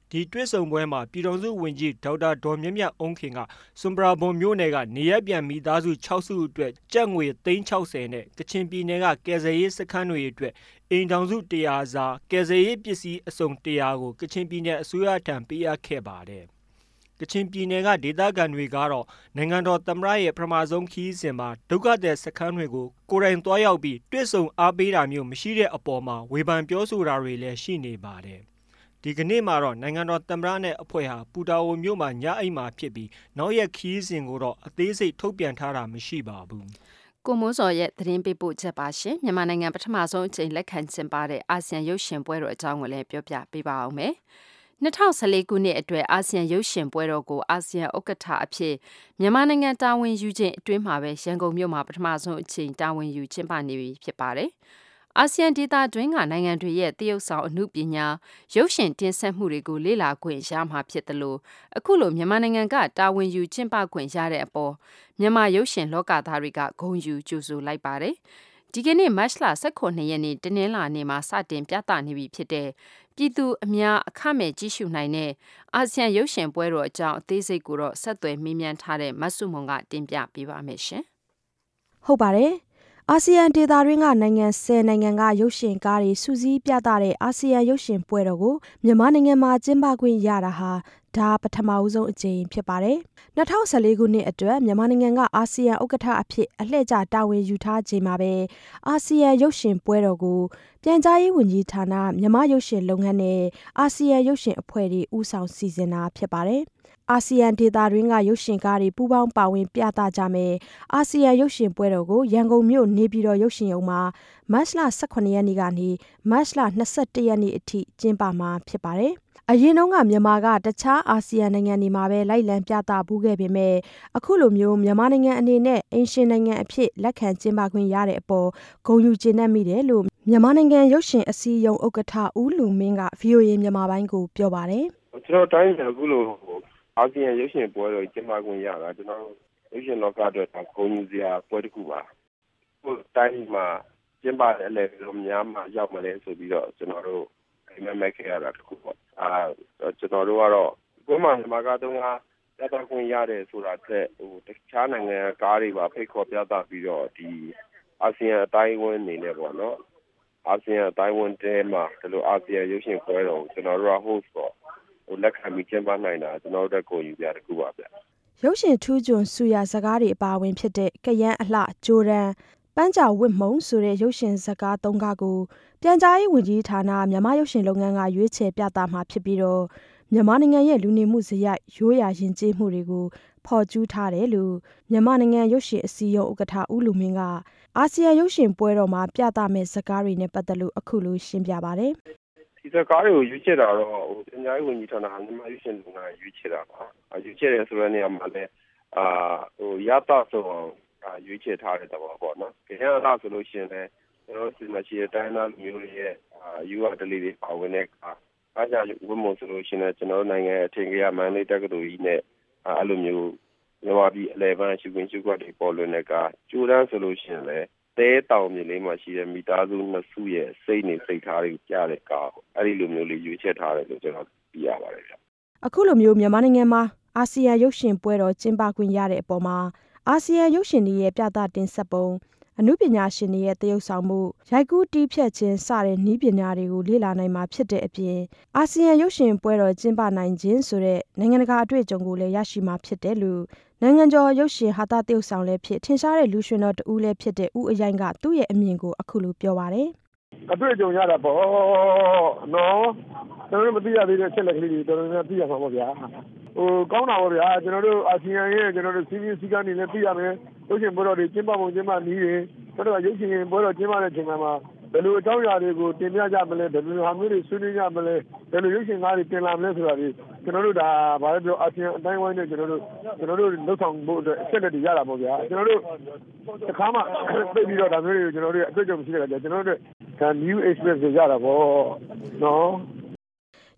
ဒီတွေ့ဆုံပွဲမှာပြည်ထောင်စုဝန်ကြီးဒေါက်တာဒေါ်မြတ်မြတ်အုံးခင်ကစွန်ပရာဘွန်မြို့နယ်ကနေရက်ပြန်မိသားစု၆စုအတွက်ကျပ်ငွေသိန်း၆၀နဲ့ကချင်ပြည်နယ်ကကယ်ဆယ်ရေးစခန်းတွေအတွက်အိမ်ထောင်စုတရာစာကယ်ဆယ်ရေးပစ္စည်းအစုံတရာကိုကချင်ပြည်နယ်အစိုးရထံပေးအပ်ခဲ့ပါတယ်ကချင်ပြည်နယ်ကဒေသခံတွေကတော့နိုင်ငံတော်သမ္မတရဲ့ပထမဆုံးခီးစဉ်မှာဒုက္ခသည်စခန်းတွေကိုကိုယ်တိုင်သွားရောက်ပြီးတွေ့ဆုံအားပေးတာမျိုးမရှိတဲ့အပေါ်မှာဝေဖန်ပြောဆိုတာတွေလည်းရှိနေပါတယ်။ဒီကနေ့မှာတော့နိုင်ငံတော်သမ္မတနဲ့အဖွဲ့ဟာပူတာအိုမြို့မှာညအိမ်မှာဖြစ်ပြီးနောက်ရက်ခီးစဉ်ကိုတော့အသေးစိတ်ထုတ်ပြန်ထားတာမရှိပါဘူး။ကိုမိုးစောရဲ့သတင်းပေးပို့ချက်ပါရှင်မြန်မာနိုင်ငံပထမဆုံးအချိန်လက်ခံကျင်းပတဲ့အာဆီယံရုပ်ရှင်ပွဲတော်အကြောင်းကိုလည်းပြောပြပေးပါအောင်မယ်။၂၀၁၄ခုနှစ်အတွက်အာဆီယံရုပ်ရှင်ပွဲတော်ကိုအာဆီယံဥက္ကဋ္ဌအဖြစ်မြန်မာနိုင်ငံတာဝန်ယူခြင်းအတွင်းမှာပဲရန်ကုန်မြို့မှာပထမဆုံးအချိန်တာဝန်ယူကျင်းပနေပြီဖြစ်ပါတယ်။အာဆီယံဒေသတွင်းကနိုင်ငံတွေရဲ့တရုတ်ဆောင်အမှုပညာရုပ်ရှင်တင်ဆက်မှုတွေကိုလေ့လာခွင့်ရမှာဖြစ်တယ်လို့အခုလိုမြန်မာနိုင်ငံကတာဝန်ယူကျင်းပခွင့်ရတဲ့အပေါ်မြန်မာရုပ်ရှင်လောကသားတွေကဂုဏ်ယူကြိုဆိုလိုက်ပါတယ်။ဒီကနေ့မတ်လ၁၉ရက်နေ့တနင်္လာနေ့မှာစတင်ပြသနေပြီဖြစ်တဲ့ပြည်သူအများအခမဲ့ကြည့်ရှုနိုင်တဲ့အာဆီယံရုပ်ရှင်ပွဲတော်အကြောင်းအသေးစိတ်ကိုတော့ဆက်သွယ်မေးမြန်းထားတဲ့မဆုမွန်ကတင်ပြပေးပါမယ်ရှင်။ဟုတ်ပါတယ်။အာဆီယံဒေသတွင်းကနိုင်ငံဆယ်နိုင်ငံကရုပ်ရှင်ကားတွေစူးစီးပြသတဲ့အာဆီယံရုပ်ရှင်ပွဲတော်ကိုမြန်မာနိုင်ငံမှာကျင်းပခွင့်ရတာဟာဒါပထမဦးဆုံးအကြိမ်ဖြစ်ပါတယ်။၂၀၁၄ခုနှစ်အတွက်မြန်မာနိုင်ငံကအာဆီယံဥက္ကဋ္ဌအဖြစ်အလှည့်ကျတာဝန်ယူထားချိန်မှာပဲအာဆီယံရုပ်ရှင်ပွဲတော်ကိုပြန်ကြားရေးဝန်ကြီးဌာနမြန်မာရုပ်ရှင်လုပ်ငန်းနဲ့အာဆီယံရုပ်ရှင်အဖွဲ့တွေဦးဆောင်စီစဉ်တာဖြစ်ပါတယ်။အာဆီယံဒေသတွင်းကရုပ်ရှင်ကားတွေပူးပေါင်းပါဝင်ပြသကြမယ်အာဆီယံရုပ်ရှင်ပွဲတော်ကိုရန်ကုန်မြို့နေပြည်တော်ရုပ်ရှင်ရုံမှာမတ်လ၁၇ရက်နေ့ကနေမတ်လ၂၁ရက်နေ့အထိကျင်းပမှာဖြစ်ပါတယ်။အရင်တုန်းကမြန်မာကတခြားအာဆီယံနိုင်ငံတွေမှာပဲလိုက်လံပြသဘူးခဲ့ပေမဲ့အခုလိုမျိုးမြန်မာနိုင်ငံအနေနဲ့အင်ရှင်နိုင်ငံအဖြစ်လက်ခံကျင်းပခွင့်ရတဲ့အပေါ်ဂုဏ်ယူကျေနပ်မိတယ်လို့မြန်မာနိုင်ငံရုပ်ရှင်အစည်းအရုံးဥက္ကဋ္ဌဦးလူမင်းက ဗီအိုအေ မြန်မာပိုင်းကိုပြောပါတယ်။ကျွန်တော်တိုင်းအခုလိုအာဆီယံရုပ်ရှင်ပွဲတော်ကျင်းပခွင့်ရတာကျွန်တော်ရုပ်ရှင်လောကအတွက်ဂုဏ်ယူစရာပွဲတစ်ခုပါ။ဟိုတိုင်းမှာကျင်းပတဲ့အလဲလို့များမှရောက်မလဲဆိုပြီးတော့ကျွန်တော်တို့အိမ်မက်မက်ခဲ့ရတာတစ်ခုပေါ့။အာကျွန်တော်တို့ကတော့ကိုယ်မှမြန်မာကတုန်းကပြသခွင့်ရတယ်ဆိုတာတဲ့ဟိုတခြားနိုင်ငံကားတွေပါဖိတ်ခေါ်ပြသပြီးတော့ဒီအာဆီယံအတိုင်းအဝန်နေနဲ့ပေါ့နော်အာဆီယံအတိုင်းအဝန်တဲမှာဒီလိုအာဆီယံရုပ်ရှင်ပွဲတော်ကျွန်တော်တို့က host ပေါ့ဟိုလက်ခံပြီးကျင်းပနိုင်တာကျွန်တော်တို့ကိုယူပြတခုပါဗျရုပ်ရှင်ထူးချွန်ဆူရစကားတွေအပါအဝင်ဖြစ်တဲ့ကယန်းအလှဂျိုဒန်ပန်းကြဝစ်မုံဆိုတဲ့ရုပ်ရှင်ဇာတ်ကားသုံးကားကိုပြန်ကြားရေးဝန်ကြီးဌာနမြန်မာရုပ်ရှင်လုပ်ငန်းကရွေးချယ်ပြသမှာဖြစ်ပြီးတော့မြန်မာနိုင်ငံရဲ့လူနေမှုစရိုက်ရိုးရာယဉ်ကျေးမှုတွေကိုဖော်ကျူးထားတယ်လို့မြန်မာနိုင်ငံရုပ်ရှင်အစည်းအရုံးဥက္ကဋ္ဌဦးလူမင်းကအာဆီယံရုပ်ရှင်ပွဲတော်မှာပြသမယ့်ဇာတ်ကားတွေနဲ့ပတ်သက်လို့အခုလိုရှင်းပြပါတယ်ဒီဇာတ်ကားတွေကိုရွေးချယ်တာတော့ဟိုပြန်ကြားရေးဝန်ကြီးဌာနမြန်မာရုပ်ရှင်လုပ်ငန်းရွေးချယ်တာပါရွေးချယ်တယ်ဆိုတဲ့နေရာမှာလည်းအာဟိုရတာဆိုအောင်ရွေးချယ်ထားတဲ့တော့ပေါ့နော်။ကြရတာဆိုလို့ရှိရင်လည်းကျွန်တော်စီမချီရဲ့တိုင်းသားလူမျိုးတွေရဲ့အာယူအဒလီတွေပါဝင်တဲ့အခါအားကြောင့်ဝတ်မုံဆိုလို့ရှိရင်ကျွန်တော်နိုင်ငံအထင်ကြီးမန္တလေးတက္ကသိုလ်ကြီးနဲ့အဲ့လိုမျိုးမြန်မာပြည်အလဲပိုင်းရှုခွင့်ရှုခွက်တွေပေါ်လွင်တဲ့အခါကျိုးတန်းဆိုလို့ရှိရင်လည်းတဲတောင်မြေလေးမှာရှိတဲ့မိသားစုနှစ်စုရဲ့စိတ်နေစိတ်ထားတွေကြားတဲ့ကားအဲ့ဒီလိုမျိုးလေးရွေးချယ်ထားတယ်လို့ကျွန်တော်သိရပါတယ်ဗျ။အခုလိုမျိုးမြန်မာနိုင်ငံမှာအာဆီယံရုပ်ရှင်ပွဲတော်ကျင်းပခွင့်ရတဲ့အပေါ်မှာအာဆီယံရုပ်ရှင်တွေရဲ့ပြသတင်ဆက်ပုံအနုပညာရှင်တွေရဲ့သရုပ်ဆောင်မှုရိုက်ကူးတီးဖြတ်ခြင်းစတဲ့နည်းပညာတွေကိုလေ့လာနိုင်မှာဖြစ်တဲ့အပြင်အာဆီယံရုပ်ရှင်ပွဲတော်ကျင်းပနိုင်ခြင်းဆိုတဲ့နိုင်ငံတကာအတွေ့အကြုံကိုလည်းရရှိမှာဖြစ်တယ်လို့နိုင်ငံကျော်ရုပ်ရှင်ဟာတာသရုပ်ဆောင်လည်းဖြစ်ထင်ရှားတဲ့လူရွှင်တော်တူလည်းဖြစ်တဲ့ဦးအရိုင်းကသူ့ရဲ့အမြင်ကိုအခုလိုပြောပါတယ်အတွေ့အကြုံရတာပေါ့နော်ကျွန်တော်တို့မသိရသေးတဲ့ချက်လက်ကလေးတွေတော်တော်များသိရမှာပေါ့ဗျာဟိုကောင်းတာပေါ့ဗျာကျွန်တော်တို့အာဆီယံရဲ့ကျွန်တော်တို့စီးပွားရေးစည်းကမ်းတွေလည်းသိရမယ်ရုပ်ရှင်ပွဲတော်တွေကျင်းပပုံကျင်းပနည်းတွေတို့ကရုပ်ရှင်ပွဲတော်ကျင်းပတဲ့အချိန်မှာဘယ်လိုအကြောင်းအရာတွေကိုတင်ပြကြမလဲဘယ်လိုဟာမျိုးတွေဆွေးနွေးကြမလဲဘယ်လိုရုပ်ရှင်ကားတွေတင်လာမလဲဆိုတာတွေကျွန်တော်တို့ဒါဘာလဲပြောအာဆီယံအတိုင်းဝိုင်းနဲ့ကျွန်တော်တို့ကျွန်တော်တို့လှုပ်ဆောင်ဖို့အတွက်အချက်လက်တွေရတာပေါ့ဗျာကျွန်တော်တို့တစ်ခါမှသိပြီးတော့ဒါမျိုးတွေကိုကျွန်တော်တို့အတွေ့အကြုံရှိတဲ့အခါကျကျွန်တော်တို့ဒါ new experience ရတာပေါ့နော်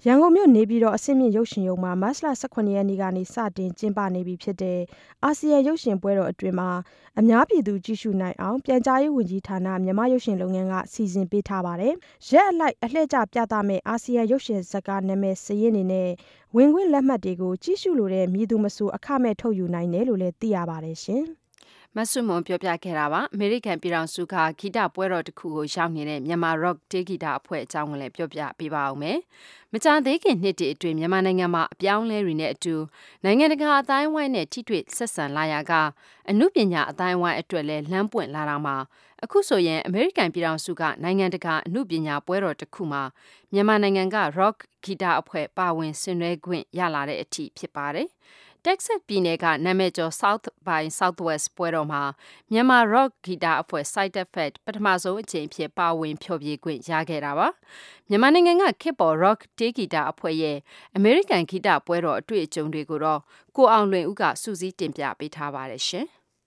ရန်ကုန်မြို့နေပြည်တော်အဆင့်မြင့်ရုပ်ရှင်ရုံမှာမတ်လ၁၇ရက်နေ့ကနေစတင်ကျင်းပနေပြီဖြစ်တဲ့အာဆီယံရုပ်ရှင်ပွဲတော်အတွင်းမှာအများပြည်သူကြည့်ရှုနိုင်အောင်ပြန်ကြားရေးဝန်ကြီးဌာနမြန်မာရုပ်ရှင်လုပ်ငန်းကစီစဉ်ပေးထားပါတယ်။ရက်အလိုက်အလှည့်ကျပြသမဲ့အာဆီယံရုပ်ရှင်ဇာတ်ကားနာမည်စာရင်းတွေနဲ့ဝင်ခွင့်လက်မှတ်တွေကိုကြည့်ရှုလိုတဲ့မည်သူမဆိုအခမဲ့ထုတ်ယူနိုင်တယ်လို့လည်းသိရပါတယ်ရှင်။မဆုမွန်ပြောပြခဲ့တာပါအမေရိကန်ပြည်ထောင်စုကဂီတပွဲတော်တစ်ခုကိုရောက်နေတဲ့မြန်မာ rock တေးဂီတအဖွဲ့အကြောင်းကိုလည်းပြောပြပေးပါအောင်မယ်မကြာသေးခင်နှစ်တည်းအတွင်းမြန်မာနိုင်ငံမှာအပြောင်းလဲတွေနဲ့အတူနိုင်ငံတကာအတိုင်းအဝိုင်းနဲ့ထိတွေ့ဆက်ဆံလာရာကအမှုပညာအတိုင်းအဝိုင်းအတွက်လည်းလမ်းပွင့်လာတာမှာအခုဆိုရင်အမေရိကန်ပြည်ထောင်စုကနိုင်ငံတကာအမှုပညာပွဲတော်တစ်ခုမှာမြန်မာနိုင်ငံက rock ဂီတအဖွဲ့ပါဝင်ဆင်နွှဲခွင့်ရလာတဲ့အထိဖြစ်ပါတယ်Texas ပြည်နယ်ကနာမည်ကျော် South by Southwest ပွဲတော်မှာမြန်မာ rock ဂီတအဖွဲ့ Side Effect ပထမဆုံးအကြိမ်ဖြစ်ပါဝင်ဖျော်ဖြေခွင့်ရခဲ့တာပါမြန်မာနိုင်ငံကခေတ်ပေါ် rock တေးဂီတအဖွဲ့ရဲ့ American ဂီတပွဲတော်အတွေ့အကြုံတွေကိုတော့ကိုအောင်လွင်ဦးကစူးစီးတင်ပြပေးထားပါတယ်ရှင်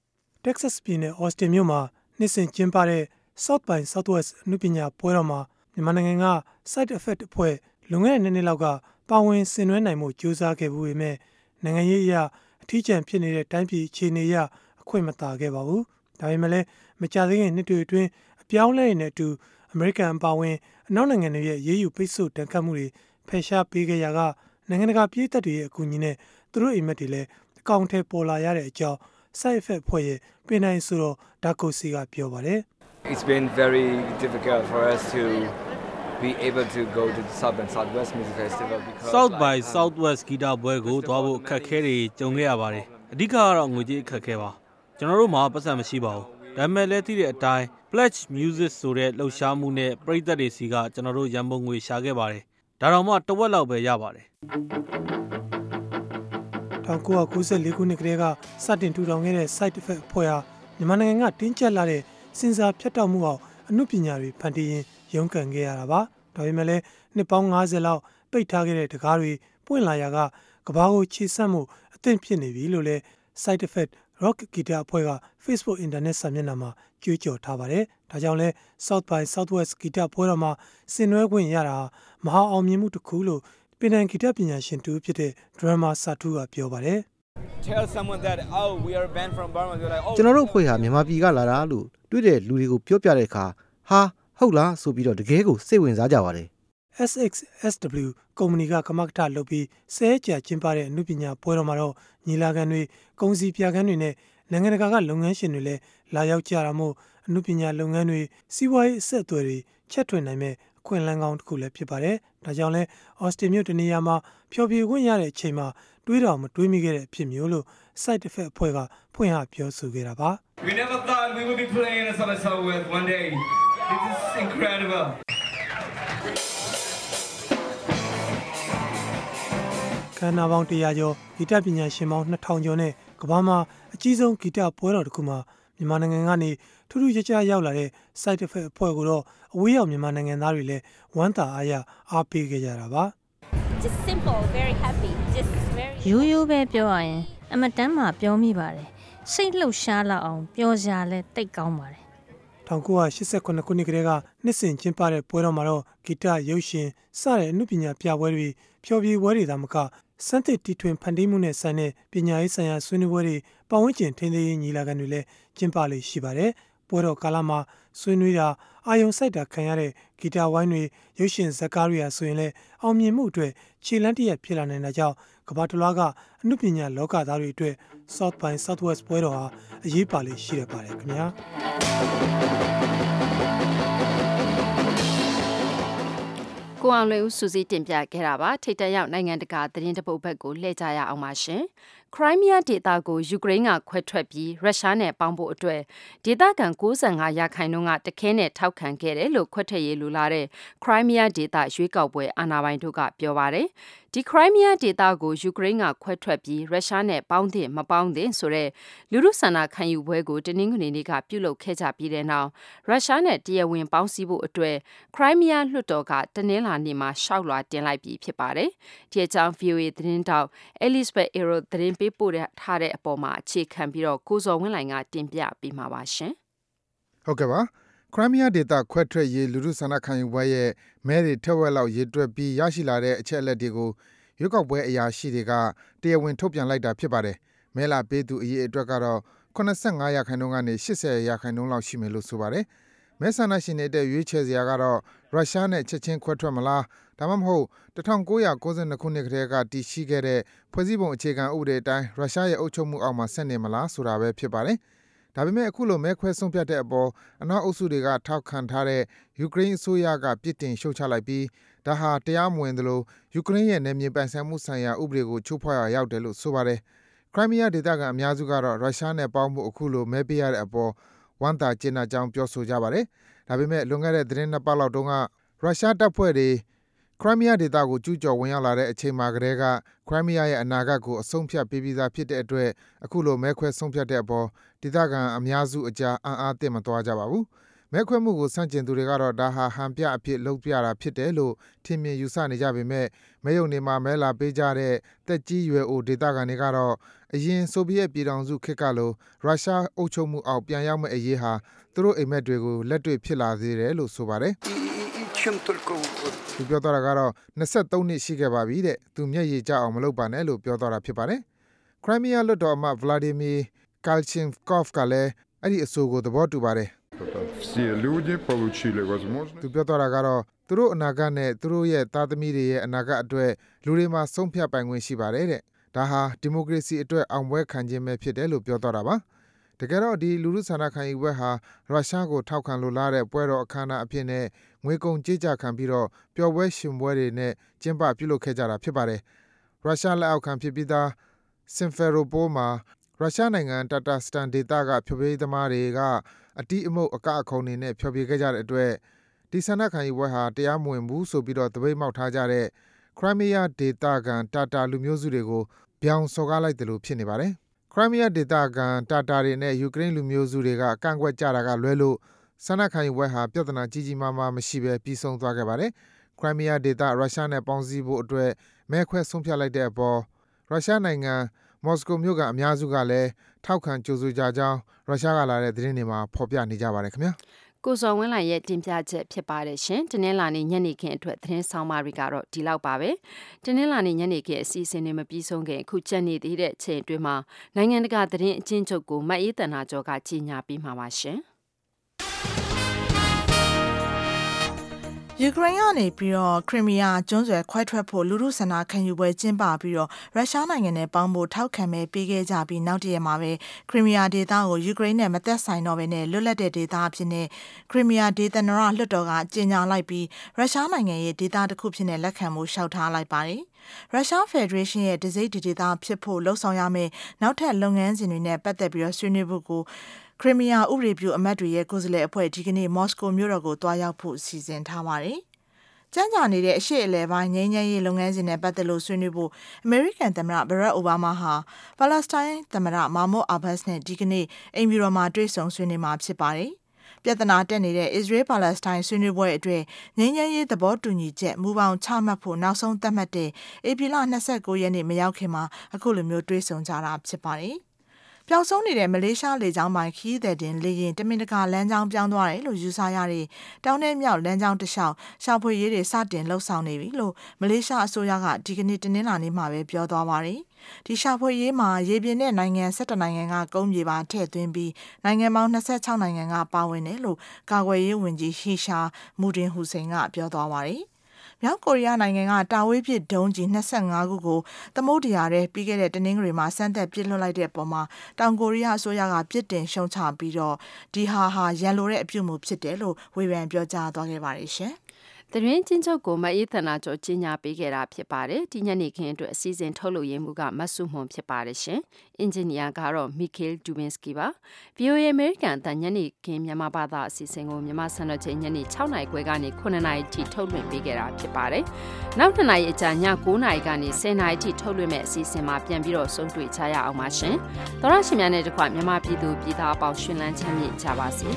Texas ပြည်နယ် Austin မြို့မှာနှစ်စဉ်ကျင်းပတဲ့ South by Southwest အမှုပညာပွဲတော်မှာမြန်မာနိုင်ငံက Side Effect အဖွဲ့လွန်ခဲ့တဲ့နှစ်နှစ်လောက်ကပါဝင်ဆင်နွှဲနိုင်မှုကြိုးစားခဲ့မှုပေမဲ့နိုင်ငံရေးအရာအထီးကျန်ဖြစ်နေတဲ့တိုင်းပြည်အခြေအနေအရအခွင့်မသာခဲ့ပါဘူး။ဒါပေမဲ့လည်းမကြာသေးခင်နှစ်တွေအတွင်းအပြောင်းလဲနေတဲ့အတူအမေရိကန်ပါဝင်အနောက်နိုင်ငံတွေရဲ့ရေးယူပိတ်ဆို့တန်ခတ်မှုတွေဖယ်ရှားပေးခဲ့ရကနိုင်ငံတကာပြည်သက်တွေရဲ့အကူအညီနဲ့သူတို့အိမ်မက်တွေလည်းအကောင့်ထဲပေါ်လာရတဲ့အကြောင်း Side Effect ဖွဲ့ရဲ့ပြည်နိုင်ဆိုတော့ဒါကိုစီကပြောပါတယ်။ It's been very difficult for us to be able to go to the South by Southwest Music Festival because South by Southwest ဂီတပွဲကိုသွားဖို့အခက်အခဲတွေကြုံခဲ့ရပါတယ်အဓိကကတော့ငွေကြေးအခက်အခဲပါကျွန်တော်တို့မှာပတ်စံမရှိပါဘူးဒါပေမဲ့လည်းသိတဲ့အတိုင်း Pledge Music ဆိုတဲ့လှုပ်ရှားမှုနဲ့ပရိသတ်တွေစီကကျွန်တော်တို့ရန်ပုံငွေရှာခဲ့ပါတယ်ဒါတော့မှတဝက်လောက်ပဲရပါတယ်၁၉၉၄ခုနှစ်ကတည်းကစတင်ထူထောင်ခဲ့တဲ့ Side Effect အဖွဲ့ဟာမြန်မာနိုင်ငံကတင်းကျပ်လာတဲ့စဉ်းစားဖြတ်တောက်မှုအောင်အမှုပညာတွေဖန်တီးရင်းရုန်းကန်ခဲ့ရတာပါဒါပေမဲ့လည်းနှစ်ပေါင်း၅၀လောက်ပိတ်ထားခဲ့တဲ့တကားတွေပွင့်လာရာကကဘာကိုခြေဆန့်မှုအသင့်ဖြစ်နေပြီလို့လည်း Side Effect Rock ဂီတအဖွဲ့က Facebook Internet စာမျက်နှာမှာကြွေးကြော်ထားပါတယ်ဒါကြောင့်လဲ South by Southwest ဂီတပွဲတော်မှာဆင်နွှဲခွင့်ရတာမဟာအောင်မြင်မှုတစ်ခုလို့ပြည်နယ်ဂီတပညာရှင်တူဖြစ်တဲ့ Drama Satu ကပြောပါတယ် Tell someone that oh we are a band from Burma they're like oh ကျွန်တော်တို့အဖွဲ့ဟာမြန်မာပြည်ကလာတာလို့တွေ့တဲ့လူတွေကိုပြောပြတဲ့အခါဟာဟုတ်လားဆိုပြီးတော့တကယ်ကိုစိတ်ဝင်စားကြပါတယ် S X S W ကုမ္ပဏီကကမကထလုပ်ပြီးဆဲကြာကျင်းပတဲ့အမှုပညာပွဲတော်မှာတော့ညီလာခံတွေကုန်စည်ပြခန်းတွေနဲ့နိုင်ငံတကာကလုပ်ငန်းရှင်တွေလည်းလာရောက်ကြတာမို့အမှုပညာလုပ်ငန်းတွေစီးပွားရေးအဆက်အသွယ်တွေချက်ထွင်နိုင်မဲ့အခွင့်အလမ်းကောင်းတစ်ခုလည်းဖြစ်ပါတယ်ဒါကြောင့်လဲ Austin မြို့တနေရာမှာဖျော်ဖြေခွင့်ရတဲ့အချိန်မှာတွေးတော်မတွေးမိခဲ့တဲ့အဖြစ်မျိုးလို့ Side Effect အဖွဲ့ကဖွင့်ဟပြောဆိုခဲ့တာပါ We never thought we would be playing in South by Southwest one day This is incredible ခန္ဓာပေါင်းတရားကျော်ဂီတပညာရှင်ပေါင်းနှစ်ထောင်ကျော်နဲ့ကမ္ဘာမှာအကြီးဆုံးဂီတပွဲတော်တစ်ခုမှာမြန်မာနိုင်ငံကနေထူးထူးခြားခြားရောက်လာတဲ့ Side Effect အဖွဲ့ကိုတော့အဝေးရောက်မြန်မာနိုင်ငံသားတွေလည်းဝမ်းသာအားရအားပေးခဲ့ကြတာပါ Just simple very happy just very ရိုးရိုးပဲပြောရရင်အမတမ်းမှပြောမိပါတယ်စိတ်လှုပ်ရှားလောက်အောင်ပြောစရာလဲတိတ်ကောင်းပါတယ်၁၉၈၈ခုနှစ်ကတည်းကနှစ်စဉ်ကျင်းပတဲ့ပွဲတော်မှာတော့ဂီတရုပ်ရှင်စတဲ့အမှုပညာပြပွဲတွေဖျော်ဖြေပွဲတွေသာမကစံသစ်တီထွင်ဖန်တီးမှုနဲ့ဆိုင်တဲ့ပညာရေးဆိုင်ရာဆွေးနွေးပွဲတွေပတ်ဝန်းကျင်ထိန်းသိမ်းရေးညီလာခံတွေလည်းကျင်းပလေရှိပါတယ်။ပွဲတော်ကာလမှာဆွေးနွေးတာအာယုံစိုက်တာခံရတဲ့ဂီတဝိုင်းတွေရုပ်ရှင်ဇာတ်ကားတွေဟာဆိုရင်လည်းအောင်မြင်မှုအတွက်ခြေလှမ်းတစ်ရပ်ဖြစ်လာနိုင်တာကြောင့်ကမ္ဘာတစ်လွှားကအမှုပညာလောကသားတွေအတွက် South by Southwest ပွဲတော်ဟာအရေးပါလေရှိရပါတယ်ခင်ဗျာကိုအောင်လွေဦးစူစီတင်ပြခဲ့တာပါထိတ်တရောက်နိုင်ငံတကာသတင်းတပုတ်ဘက်ကိုလှည့်ကြရအောင်ပါရှင်ခရိုင်းမီးယားဒေသကိုယူကရိန်းကခွဲထွက်ပြီးရုရှားနဲ့ပေါင်းဖို့အတွက်ဒေသခံ၉၅ရာခိုင်နှုန်းကတခဲနဲ့ထောက်ခံခဲ့တယ်လို့ခွဲထွက်ရေးလူလာတဲ့ခရိုင်းမီးယားဒေသရွေးကောက်ပွဲအာဏာပိုင်တို့ကပြောပါတယ်ဒီခရိုင်းမီးယားဒေသကိုယူကရိန်းကခွဲထွက်ပြီးရုရှားနဲ့ပေါင်းတဲ့မပေါင်းတဲ့ဆိုတဲ့လူလူဆန္ဒခံယူပွဲကိုတနင်္ဂနွေနေ့ကပြုလုပ်ခဲ့ကြပြီးတဲ့နောက်ရုရှားနဲ့တရားဝင်ပေါင်းစည်းဖို့အတွက်ခရိုင်းမီးယားလွှတ်တော်ကတနင်္လာနေ့မှာရှောက်လွှာတင်လိုက်ပြီးဖြစ်ပါတယ်ဒီအကြောင်း V O A သတင်းတောက် Elizabeth Ero သတင်းပေးပို့ထားတဲ့အပေါ်မှာအခြေခံပြီးတော့ကိုဇော်ဝင်းလိုင်ကတင်ပြပေးမှာပါရှင်ဟုတ်ကဲ့ပါခခရိုင်းမီးယားဒေသခွဲထွက်ရေးလူထုဆန္ဒခံယူပွဲရဲ့မဲတွေထက်ဝက်လောက်ရေတွက်ပြီးရရှိလာတဲ့အချက်အလက်တွေကိုရွေးကောက်ပွဲအရာရှိတွေကတရားဝင်ထုတ်ပြန်လိုက်တာဖြစ်ပါတယ်။မဲလာပေးသူအရေးအတွက်ကတော့၇၅ရာခိုင်နှုန်းကနေ၈၀ရာခိုင်နှုန်းလောက်ရှိမယ်လို့ဆိုပါတယ်။မဲဆန္ဒရှင်တွေတဲ့ရွေးချယ်စရာကတော့ရုရှားနဲ့ချက်ချင်းခွဲထွက်မလားဒါမှမဟုတ်၁၉၉၂ခုနှစ်ကတည်းကတည်ရှိခဲ့တဲ့ဖွဲ့စည်းပုံအခြေခံဥပဒေအတိုင်းရုရှားရဲ့အုပ်ချုပ်မှုအောက်မှာဆက်နေမလားဆိုတာပဲဖြစ်ပါတယ်။ဒါပေမဲ့အခုလိုမဲခွဲဆုံးဖြတ်တဲ့အပေါ်အနောက်အုပ်စုတွေကထောက်ခံထားတဲ့ယူကရိန်းအစိုးရကပြစ်တင်ရှုတ်ချလိုက်ပြီးဒါဟာတရားမဝင်သလိုယူကရိန်းရဲ့နယ်မြေပိုင်ဆိုင်မှုဆိုင်ရာဥပဒေကိုချိုးဖောက်ရာရောက်တယ်လို့ဆိုပါတယ်။ခရိုင်းမီးယားဒေသခံအများစုကတော့ရုရှားနဲ့ပေါင်းဖို့အခုလိုမဲပေးရတဲ့အပေါ်ဝမ်းသာကျေနပ်ကြောင်းပြောဆိုကြပါတယ်။ဒါပေမဲ့လွန်ခဲ့တဲ့သတင်းနှစ်ပတ်လောက်တုန်းကရုရှားတပ်ဖွဲ့တွေခရိုင်းမီးယားဒေသကိုကျူးကျော်ဝင်ရောက်လာတဲ့အချိန်မှာကတည်းကခရိုင်းမီးယားရဲ့အနာဂတ်ကိုအဆုံးဖြတ်ပေးပြီးသားဖြစ်တဲ့အတွက်အခုလိုမဲခွဲဆုံးဖြတ်တဲ့အပေါ်ဒေသခံအများစုအကြားအံ့အားသင့်မသွားကြပါဘူး။မဲခွဲမှုကိုဆန့်ကျင်သူတွေကတော့ဒါဟာဟန်ပြအဖြစ်လုပ်ပြတာဖြစ်တယ်လို့ထင်မြင်ယူဆနေကြပေမဲ့မဲယုံနေမှာမဲလာပေးကြတဲ့တက်ကြီးရွယ်အိုဒေသခံတွေကတော့အရင်ဆိုဗီယက်ပြည်ထောင်စုခေတ်ကလိုရုရှားအုပ်ချုပ်မှုအောက်ပြန်ရောက်မဲ့အရေးဟာသူတို့အိမ်မက်တွေကိုလက်တွေ့ဖြစ်လာစေတယ်လို့ဆိုပါတယ်။သူပြောတော့တာကတော့၂၃နှစ်ရှိခဲ့ပါပြီတဲ့။သူမျက်ရည်ကျအောင်မလုပ်ပါနဲ့လို့ပြောတော့တာဖြစ်ပါတယ်။ခရိုင်းမီးယားလွှတ်တော်အမတ်ဗလာဒီမီကာချင်ကော့ဖ်ကလည်းအဲ့ဒီအဆိုကိုသဘောတူပါတယ်သူပြောတော့တာကတော့သူတို့အနာဂတ်နဲ့သူတို့ရဲ့သားသမီးတွေရဲ့အနာဂတ်အတွက်လူတွေမှာဆုံးဖြတ်ပိုင်ခွင့်ရှိပါတယ်တဲ့။ဒါဟာဒီမိုကရေစီအတွက်အောင်ပွဲခံခြင်းပဲဖြစ်တယ်လို့ပြောတော့တာပါ။တကယ်တော့ဒီလူထုဆန္ဒခံယူပွဲဟာရုရှားကိုထောက်ခံလိုလားတဲ့ပွဲတော်အခမ်းအနားအဖြစ်နဲ့ငွေကုန်ကြေးကျခံပြီးတော့ပျော်ပွဲရှင်ပွဲတွေနဲ့ကျင်းပပြုလုပ်ခဲ့ကြတာဖြစ်ပါတယ်။ရုရှားလက်အောက်ခံဖြစ်ပြီးသားစင်ဖယ်ရိုပိုးမှာရုရှားနိုင်ငံတာတာစတန်ဒေသကဖျော်ဖြေသမားတွေကအတီးအမုတ်အကအခုံတွေနဲ့ဖျော်ဖြေခဲ့ကြတဲ့အတွက်ဒီဆန္ဒခံယူပွဲဟာတရားမဝင်ဘူးဆိုပြီးတော့တပိတ်မောက်ထားကြတဲ့ခရိုင်းမီးယားဒေသခံတာတာလူမျိုးစုတွေကိုပြောင်းစော်ကားလိုက်တယ်လို့ဖြစ်နေပါတယ်။ခရိုင်းမီးယားဒေသခံတာတာတွေနဲ့ယူကရိန်းလူမျိုးစုတွေကကန့်ကွက်ကြတာကလွဲလို့ဆန္ဒခံယူပွဲဟာပြဿနာကြီးကြီးမားမားမရှိဘဲပြီးဆုံးသွားခဲ့ပါတယ်။ခရိုင်းမီးယားဒေသရုရှားနဲ့ပေါင်းစည်းဖို့အတွက်မဲခွဲဆုံးဖြတ်လိုက်တဲ့အပေါ်ရုရှားနိုင်ငံမော်စကိုမြို့ကအများစုကလည်းထောက်ခံကြိုဆိုကြကြောင်းရုရှားကလာတဲ့သတင်းတွေမှာဖော်ပြနေကြပါတယ်ခင်ဗျာကိုစော်ဝင်းလိုင်ရဲ့တင်ပြချက်ဖြစ်ပါတယ်ရှင်။တနင်္လာနေ့ညနေခင်းအတွက်သတင်းဆောင်မတွေကတော့ဒီလောက်ပါပဲ။တနင်္လာနေ့ညနေခင်းအစီအစဉ်တွေမပြီးဆုံးခင်အခုချက်နေသေးတဲ့အချိန်အတွင်းမှာနိုင်ငံတကာသတင်းအချင်းချုပ်ကိုမအေးတန်နာကျော်ကကြီးညာပြီးမှာပါရှင်။ယူကရိန်းကနေပြီးတော့ခရီမီးယားကျွန်းဆွယ်ခွဲထွက်ဖို့လူထုဆန္ဒခံယူပွဲကျင်းပပြီးတော့ရုရှားနိုင်ငံနဲ့ပေါင်းဖို့ထောက်ခံမဲ့ပေးခဲ့ကြပြီးနောက်တရက်မှာပဲခရီမီးယားဒေသကိုယူကရိန်းနဲ့မသက်ဆိုင်တော့ဘဲနဲ့လွတ်လပ်တဲ့ဒေသအဖြစ်နဲ့ခရီမီးယားဒေသနရလွှတ်တော်ကကြေညာလိုက်ပြီးရုရှားနိုင်ငံရဲ့ဒေသတစ်ခုဖြစ်နေလက်ခံမှုလျှောက်ထားလိုက်ပါတယ်ရုရှားဖက်ဒရေးရှင်းရဲ့ဒစိမ့်ဒီဒေသဖြစ်ဖို့လှုံ့ဆော်ရမယ့်နောက်ထပ်လုပ်ငန်းစဉ်တွေနဲ့ပတ်သက်ပြီးတော့ဆွေးနွေးဖို့ကိုခရီမီးယားဥပဒေပြုအမတ်တွေရဲ့ကိုယ်စားလှယ်အဖွဲ့ဒီကနေ့မော်စကိုမြို့တော်ကိုတွားရောက်ဖို့စီစဉ်ထားပါတယ်ကျန်းမာနေတဲ့အရှိအလဲပိုင်းငြိမ်းချမ်းရေးလုပ်ငန်းစဉ်နဲ့ပတ်သက်လို့ဆွေးနွေးဖို့အမေရိကန်သမ္မတဘရက်အိုဘားမားဟာပါလက်စတိုင်းသမ္မတမာမို့အာဘတ်စ်နဲ့ဒီကနေ့အိမ်ဖြူတော်မှာတွေ့ဆုံဆွေးနွေးမှာဖြစ်ပါတယ်။ပြဿနာတက်နေတဲ့အစ္စရေးပါလက်စတိုင်းဆွေးနွေးပွဲအတွက်ငြိမ်းချမ်းရေးသဘောတူညီချက်မူပေါင်းချမှတ်ဖို့နောက်ဆုံးသတ်မှတ်တဲ့ဧပြီလ၂၉ရက်နေ့မရောက်ခင်မှာအခုလိုမျိုးတွေ့ဆုံကြတာဖြစ်ပါတယ်။ပျောက်ဆုံးနေတဲ့မလေးရှားလေကြောင်းပိုင်ခီးသည်တင်လေရင်တမင်တကာလမ်းကြောင်းပြောင်းသွားတယ်လို့ယူဆရတဲ့တောင်နဲ့မြောက်လမ်းကြောင်းတစ်လျှောက်ရှောက်ဖွေရေးတွေစတင်လှုပ်ဆောင်နေပြီလို့မလေးရှားအစိုးရကဒီကနေ့တနင်္လာနေ့မှာပဲပြောသွားပါတယ်။ဒီရှောက်ဖွေရေးမှာရေပြင်တဲ့နိုင်ငံ၁၁နိုင်ငံကကုန်းမြေပါထည့်သွင်းပြီးနိုင်ငံပေါင်း၂၆နိုင်ငံကပါဝင်တယ်လို့ကာကွယ်ရေးဝန်ကြီးဟီရှာမူဒင်ဟူစိန်ကပြောသွားပါတယ်။မြောက်ကိုရီးယားနိုင်ငံကတာဝေးပစ်ဒုံးကြီး၂၅ခုကိုသမုဒ္ဒရာထဲပြီးခဲ့တဲ့တနင်္ဂနွေမှာစမ်းသပ်ပစ်လွှတ်လိုက်တဲ့ပုံမှာတောင်ကိုရီးယားအစိုးရကပြစ်တင်ရှုံချပြီးတော့ဒီဟာဟာရန်လိုတဲ့အပြုအမူဖြစ်တယ်လို့ဝေဖန်ပြောကြားသွားခဲ့ပါတယ်ရှင်။သတင်းချင်းချုပ်ကိုမအေးသနာကျော်ကြီးညာပေးခဲ့တာဖြစ်ပါတယ်။ဒီညနေခင်းအတွက်အစည်းအဝေးထုတ်လို့ရမှုကမဆုမွန်ဖြစ်ပါတယ်ရှင်။အင်ဂျင်နီယာကတော့မီကေးဒူဘင်စကီပါ။ ဗွီအိုအေ American တန်ညနေခင်းမြန်မာဘာသာအစီအစဉ်ကိုမြန်မာစံတော်ချိန်ညနေ၆နာရီခွဲကနေခုနှစ်နာရီထိထုတ်လွှင့်ပေးခဲ့တာဖြစ်ပါတယ်။နောက်တစ်နာရီအကြာည၉နာရီကနေ၁၀နာရီထိထုတ်လွှင့်မဲ့အစီအစဉ်မှာပြန်ပြီးတော့ဆုံတွေ့ကြရအောင်ပါရှင်။သောရရှင်များနဲ့တကွမြန်မာပြည်သူပြည်သားအပေါင်းရှင်လန်းချမ်းမြေ့ကြပါစေ။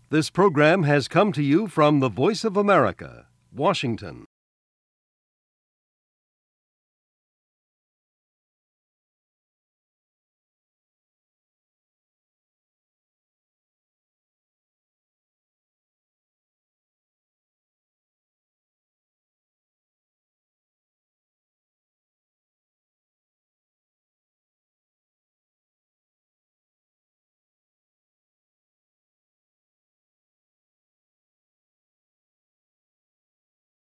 This program has come to you from the Voice of America, Washington.